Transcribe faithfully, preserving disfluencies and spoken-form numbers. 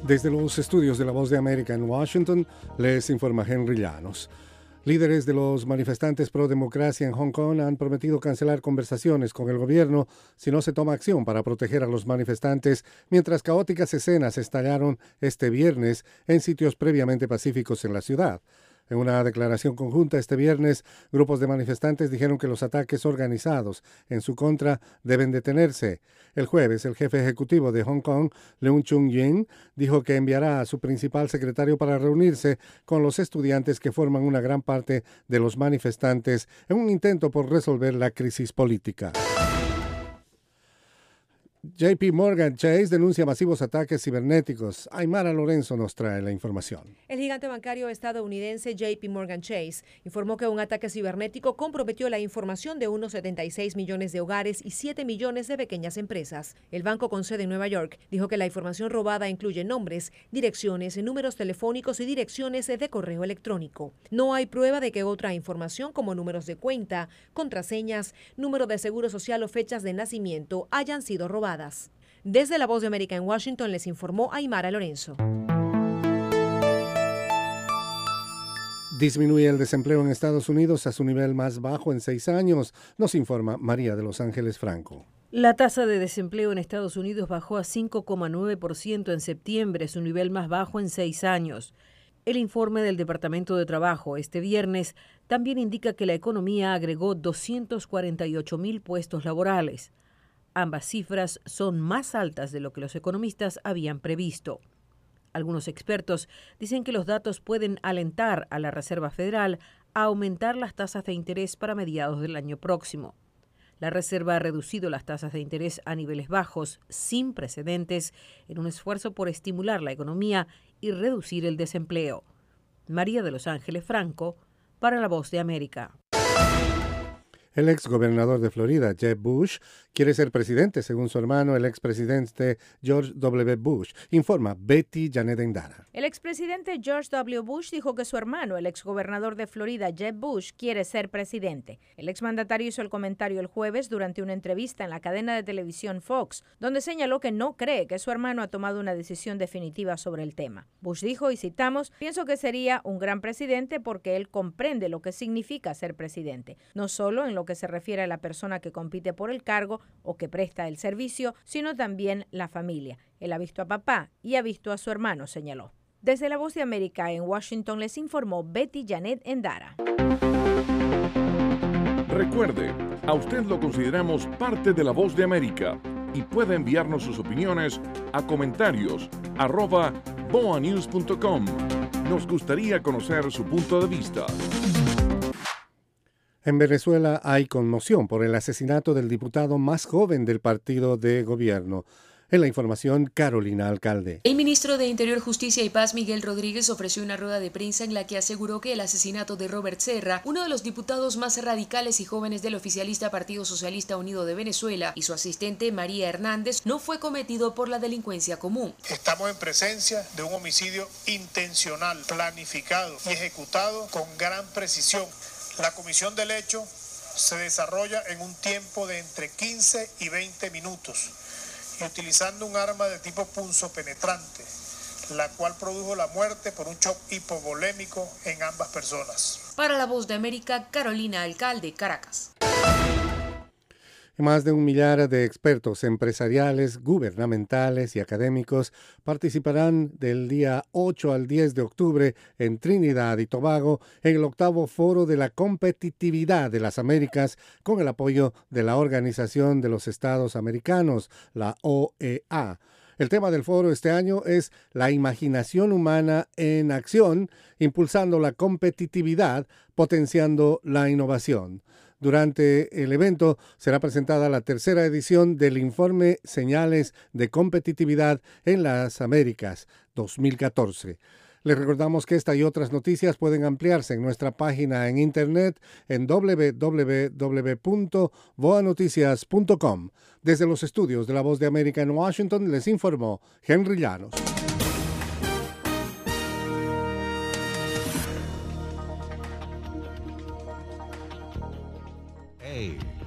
Desde los estudios de La Voz de América en Washington, les informa Henry Llanos. Líderes de los manifestantes pro democracia en Hong Kong han prometido cancelar conversaciones con el gobierno si no se toma acción para proteger a los manifestantes, mientras caóticas escenas estallaron este viernes en sitios previamente pacíficos en la ciudad. En una declaración conjunta este viernes, grupos de manifestantes dijeron que los ataques organizados en su contra deben detenerse. El jueves, el jefe ejecutivo de Hong Kong, Leung Chun-ying, dijo que enviará a su principal secretario para reunirse con los estudiantes que forman una gran parte de los manifestantes en un intento por resolver la crisis política. J P Morgan Chase denuncia masivos ataques cibernéticos. Aymara Lorenzo nos trae la información. El gigante bancario estadounidense J P Morgan Chase informó que un ataque cibernético comprometió la información de unos setenta y seis millones de hogares y siete millones de pequeñas empresas. El banco con sede en Nueva York dijo que la información robada incluye nombres, direcciones, números telefónicos y direcciones de correo electrónico. No hay prueba de que otra información como números de cuenta, contraseñas, número de seguro social o fechas de nacimiento hayan sido robadas. Desde La Voz de América en Washington les informó Aymara Lorenzo. Disminuye el desempleo en Estados Unidos a su nivel más bajo en seis años, nos informa María de Los Ángeles Franco. La tasa de desempleo en Estados Unidos bajó a cinco coma nueve por ciento en septiembre, su nivel más bajo en seis años. El informe del Departamento de Trabajo este viernes también indica que la economía agregó doscientos cuarenta y ocho mil puestos laborales. Ambas cifras son más altas de lo que los economistas habían previsto. Algunos expertos dicen que los datos pueden alentar a la Reserva Federal a aumentar las tasas de interés para mediados del año próximo. La Reserva ha reducido las tasas de interés a niveles bajos, sin precedentes, en un esfuerzo por estimular la economía y reducir el desempleo. María de Los Ángeles Franco, para La Voz de América. El ex gobernador de Florida, Jeb Bush, quiere ser presidente, según su hermano, el expresidente George W. Bush, informa Betty Janet Endara. El expresidente George W. Bush dijo que su hermano, el exgobernador de Florida, Jeb Bush, quiere ser presidente. El exmandatario hizo el comentario el jueves durante una entrevista en la cadena de televisión Fox, donde señaló que no cree que su hermano ha tomado una decisión definitiva sobre el tema. Bush dijo, y citamos, pienso que sería un gran presidente porque él comprende lo que significa ser presidente, no solo en lo que se refiere a la persona que compite por el cargo o que presta el servicio, sino también la familia. Él ha visto a papá y ha visto a su hermano, señaló. Desde La Voz de América en Washington les informó Betty Janet Endara. Recuerde, a usted lo consideramos parte de La Voz de América y puede enviarnos sus opiniones a comentarios arroba boa news punto com. Nos gustaría conocer su punto de vista. En Venezuela hay conmoción por el asesinato del diputado más joven del partido de gobierno. En la información, Carolina Alcalde. El ministro de Interior, Justicia y Paz, Miguel Rodríguez, ofreció una rueda de prensa en la que aseguró que el asesinato de Robert Serra, uno de los diputados más radicales y jóvenes del oficialista Partido Socialista Unido de Venezuela, y su asistente María Hernández, no fue cometido por la delincuencia común. Estamos en presencia de un homicidio intencional, planificado y ejecutado con gran precisión. La comisión del hecho se desarrolla en un tiempo de entre quince y veinte minutos y utilizando un arma de tipo punzopenetrante, la cual produjo la muerte por un shock hipovolémico en ambas personas. Para La Voz de América, Carolina Alcalde, Caracas. Más de un millar de expertos empresariales, gubernamentales y académicos participarán del día ocho al diez de octubre en Trinidad y Tobago en el octavo Foro de la Competitividad de las Américas con el apoyo de la Organización de los Estados Americanos, la O E A. El tema del foro este año es la imaginación humana en acción, impulsando la competitividad, potenciando la innovación. Durante el evento será presentada la tercera edición del informe Señales de Competitividad en las Américas dos mil catorce. Les recordamos que esta y otras noticias pueden ampliarse en nuestra página en internet en doble u doble u doble u punto voa noticias punto com. Desde los estudios de La Voz de América en Washington les informó Henry Llanos. Hey.